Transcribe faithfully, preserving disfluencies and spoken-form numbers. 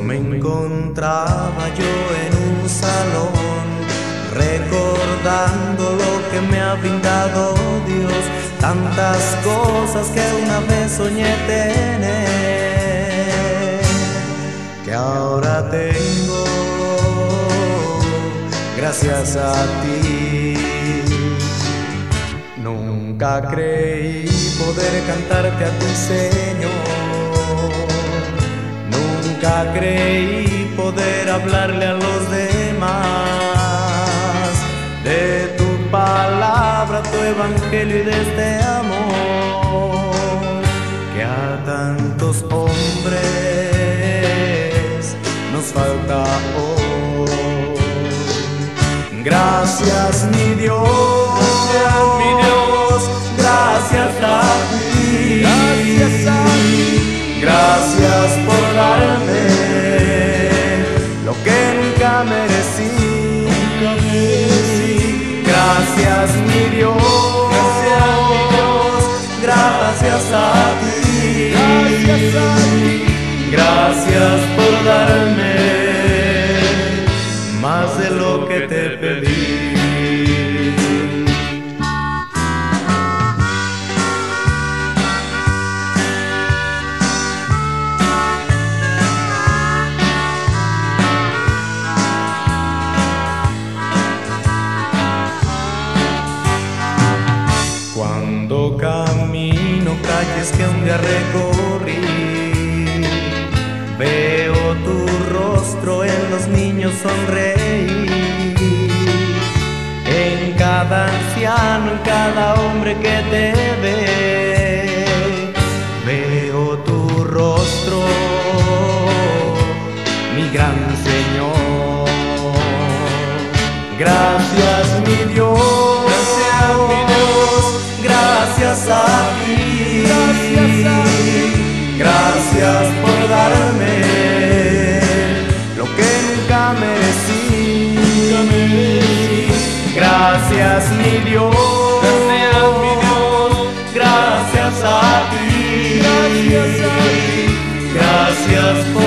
me encontraba yo en un salón, recordando lo que me ha brindado Dios, tantas cosas que una vez soñé tener, que ahora tengo gracias a ti. Nunca creí poder cantarte a ti, Señor. Nunca creí poder hablarle a los demás de tu palabra, tu evangelio y de este amor que a tantos hombres nos falta hoy. Gracias, mi Dios, gracias, mi Dios, gracias a ti, gracias a ti, gracias por darme lo que nunca merecí, nunca merecí. Gracias, mi Dios, gracias, mi Dios, gracias a ti, gracias a ti, gracias por darme más de lo que te pedí. Cuando camino calles que un día recorrí, veo tu rostro en los niños sonreír, en cada anciano, en cada hombre que te ve, veo tu rostro, mi gran Señor. Gracias, mi Dios, gracias, mi Dios, gracias a ti, gracias a ti, gracias por darme lo que nunca merecí, nunca merecí. Gracias, mi Dios, gracias, mi Dios, gracias a ti, gracias a ti, gracias por